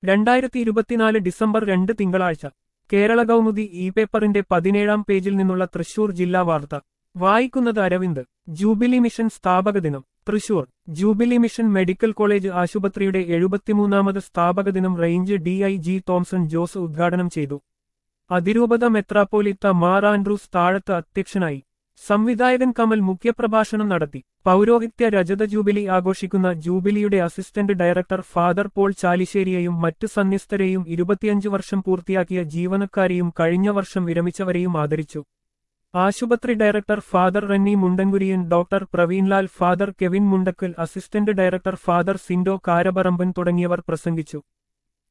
2024 December 2 തിങ്കളാഴ്ച Kerala Kaumudi E പേപ്പറിന്റെ 17-ാം പേജിൽ നിന്നുള്ള തൃശൂർ ജില്ലാ വാർത്ത വായിക്കുന്നത് അരവിന്ദ്. ജൂബിലി മിഷൻ സ്ഥാപക ദിനം Thrissur. Jubilee Mission Medical College ആശുപത്രിയുടെ 73-ാമത് സ്ഥാപക ദിനം റേഞ്ച് DIG തോംസൺ ജോസ് ഉദ്ഘാടനം ചെയ്തു. അതിരൂപത മെത്രാപ്പോലീത്ത മാർ ആൻഡ്രൂസ് താഴത്ത് അധ്യക്ഷനായി. സംവിധായകൻ കമൽ മുഖ്യപ്രഭാഷണം നടത്തി. പൗരോഹിത്യ രജത ജൂബിലി ആഘോഷിക്കുന്ന ജൂബിലിയുടെ അസിസ്റ്റന്റ് ഡയറക്ടർ ഫാദർ പോൾ ചാലിശ്ശേരിയെയും മറ്റ് സന്യസ്തരെയും 25 വർഷം പൂർത്തിയാക്കിയ ജീവനക്കാരെയും കഴിഞ്ഞ വർഷം വിരമിച്ചവരെയും ആദരിച്ചു. ആശുപത്രി director father Renny Mundankuriyan, doctor Praveenlal, father Kevin Mundakkal, assistant director father Sindo Karaparamban തുടങ്ങിയവർ പ്രസംഗിച്ചു.